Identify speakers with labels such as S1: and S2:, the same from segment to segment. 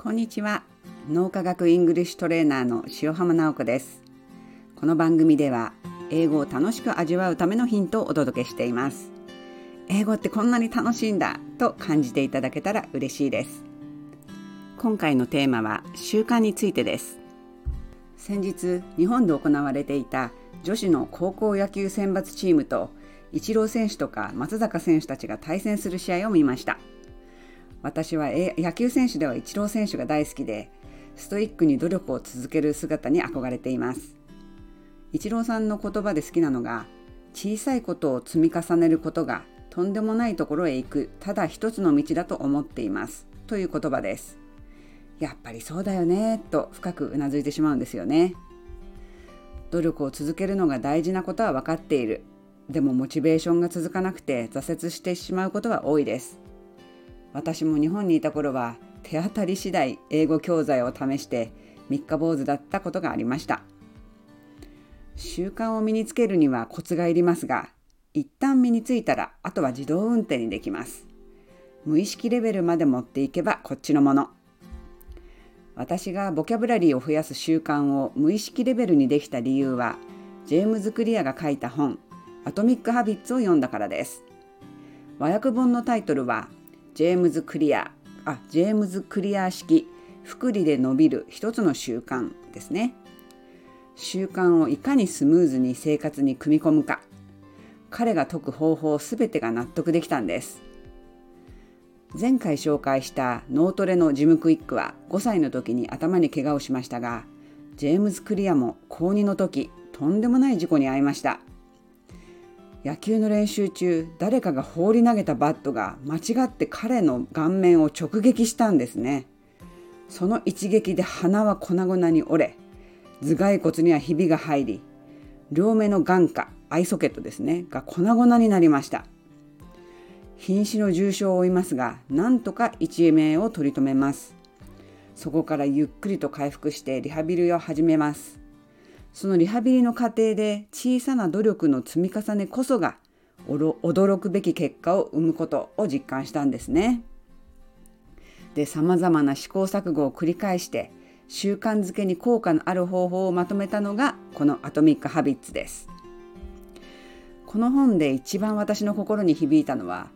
S1: こんにちは。脳科学イングリッシュトレーナーの塩浜直子です。この番組では英語を楽しく味わうためのヒントをお届けしています。英語ってこんなに楽しいんだと感じていただけたら嬉しいです。今回のテーマは習慣についてです。先日日本で行われていた女子の高校野球選抜チームとイチロー選手とか松坂選手たちが対戦する試合を見ました。私は野球選手ではイチロー選手が大好きで、ストイックに努力を続ける姿に憧れています。イチローさんの言葉で好きなのが、小さいことを積み重ねることがとんでもないところへ行くただ一つの道だと思っていますという言葉です。やっぱりそうだよねと深くうなずいてしまうんですよね。努力を続けるのが大事なことは分かっている。でもモチベーションが続かなくて挫折してしまうことは多いです。私も日本にいた頃は手当たり次第英語教材を試して三日坊主だったことがありました。習慣を身につけるにはコツがいりますが、一旦身についたらあとは自動運転にできます。無意識レベルまで持っていけばこっちのもの。私がボキャブラリーを増やす習慣を無意識レベルにできた理由は、ジェームズ・クリアが書いた本アトミック・ハビッツを読んだからです。和訳本のタイトルはジェームズ・クリア式複利で伸びる一つの習慣ですね。習慣をいかにスムーズに生活に組み込むか、彼が説く方法すべてが納得できたんです。前回紹介した脳トレのジム・クイックは5歳の時に頭に怪我をしましたが、ジェームズ・クリアも高2の時とんでもない事故に遭いました。野球の練習中、誰かが放り投げたバットが間違って彼の顔面を直撃したんですね。その一撃で鼻は粉々に折れ、頭蓋骨にはひびが入り、両目の眼下、アイソケットですね、が粉々になりました。瀕死の重傷を負いますが、なんとか一命を取り留めます。そこからゆっくりと回復してリハビリを始めます。そのリハビリの過程で小さな努力の積み重ねこそが驚くべき結果を生むことを実感したんですね。で、様々な試行錯誤を繰り返して習慣づけに効果のある方法をまとめたのがこのアトミック・ハビッツです。この本で一番私の心に響いたのは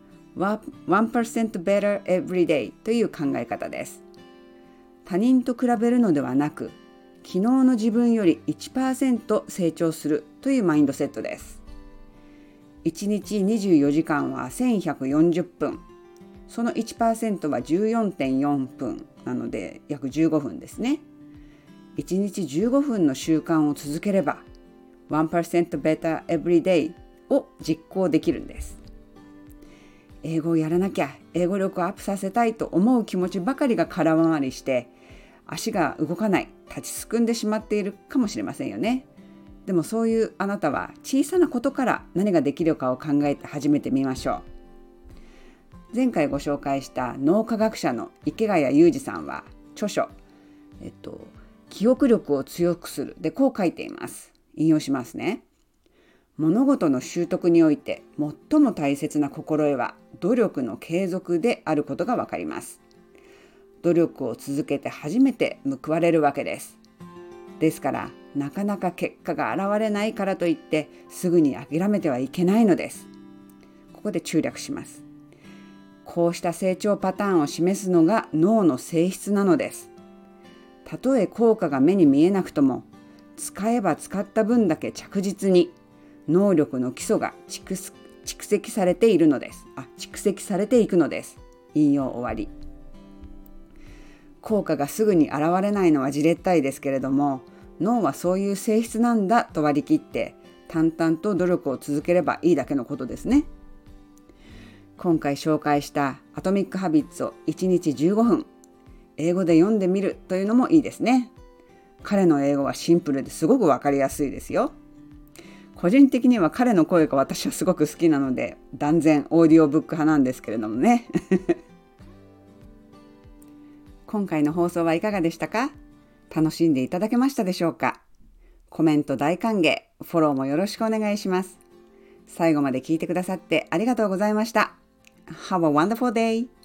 S1: 1% better every day という考え方です。他人と比べるのではなく、昨日の自分より 1% 成長するというマインドセットです。1日24時間は1140分。その 1% は 14.4 分なので約15分ですね。1日15分の習慣を続ければ 1% better every day を実行できるんです。英語をやらなきゃ、英語力をアップさせたいと思う気持ちばかりが空回りして足が動かない、立ちすくんでしまっているかもしれませんよね。でもそういうあなたは小さなことから何ができるかを考えて始めてみましょう。前回ご紹介した脳科学者の池谷裕二さんは著書、記憶力を強くするでこう書いています。引用しますね。物事の習得において最も大切な心得は努力の継続であることがわかります。努力を続けて初めて報われるわけです。ですからなかなか結果が現れないからといってすぐに諦めてはいけないのです。ここで注略します。こうした成長パターンを示すのが脳の性質なのです。たとえ効果が目に見えなくとも、使えば使った分だけ着実に能力の基礎が蓄積されていくのです。引用終わり。効果がすぐに現れないのはじれったいですけれども、脳はそういう性質なんだと割り切って淡々と努力を続ければいいだけのことですね。今回紹介したアトミック・ハビッツを1日15分英語で読んでみるというのもいいですね。彼の英語はシンプルですごくわかりやすいですよ。個人的には彼の声が私はすごく好きなので断然オーディオブック派なんですけれどもね今回の放送はいかがでしたか？楽しんでいただけましたでしょうか？コメント大歓迎、フォローもよろしくお願いします。最後まで聞いてくださってありがとうございました。Have a wonderful day!